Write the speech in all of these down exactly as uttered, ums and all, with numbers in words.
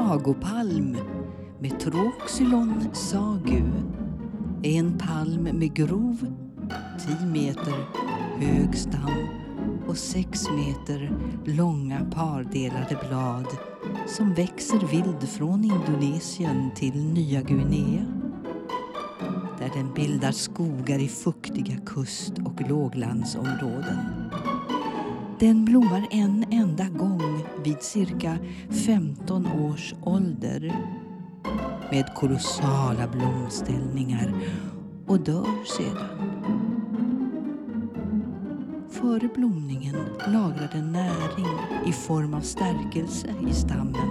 sagopalm med Troxylon sagu är en palm med grov tio meter hög stam och sex meter långa pardelade blad som växer vild från Indonesien till Nya Guinea, där den bildar skogar i fuktiga kust- och låglandsområden. Den blommar en enda gång vid cirka femton års ålder med kolossala blomställningar och dör sedan. Före blomningen lagrar den näring i form av stärkelse i stammen.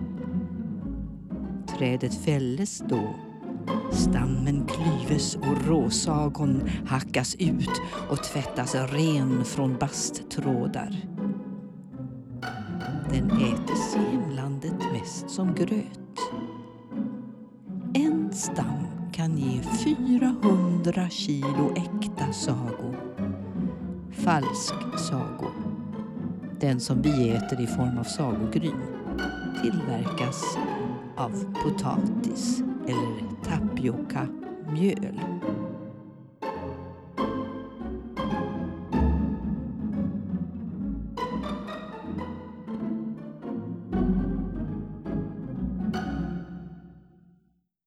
Trädet fälles då. Stammen klyves och råsagon hackas ut och tvättas ren från basttrådar. Den ätes i hemlandet mest som gröt. En stam kan ge fyrahundra kilo äkta sago. Falsk sago, den som vi äter i form av sagogryn, tillverkas av potatis eller tapioca-mjöl.